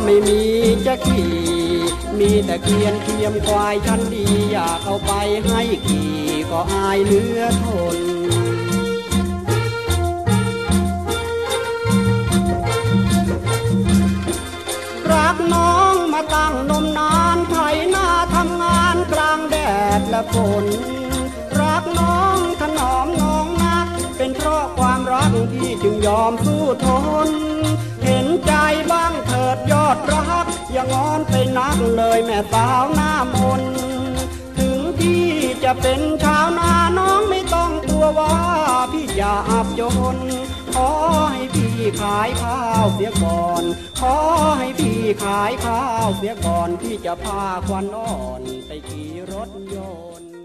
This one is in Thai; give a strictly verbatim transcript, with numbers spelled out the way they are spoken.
ไม่มีจะขี่มีแต่เกวียนเทียมควายชั้นดีอยากเอาไปให้ขี่ก็อายเหลือทนรักน้องมาตั้งนมนานไถนาทำงานกลางแดดและฝนรักน้องถนอมน้องนักเป็นเพราะความรักที่จึงยอมสู้ทนเห็นใจบ้างเถิดยอดรักอย่างอนไปนักเลยแม่สาวหน้ามนถึงพี่จะเป็นชาวนาน้องไม่ต้องกลัวว่าพี่จะอับจนขอให้พี่ขายข้าวเสียก่อนขอให้พี่ขายข้าวเสียก่อนที่จะพาควันอ่อนไปขี่รถยนต์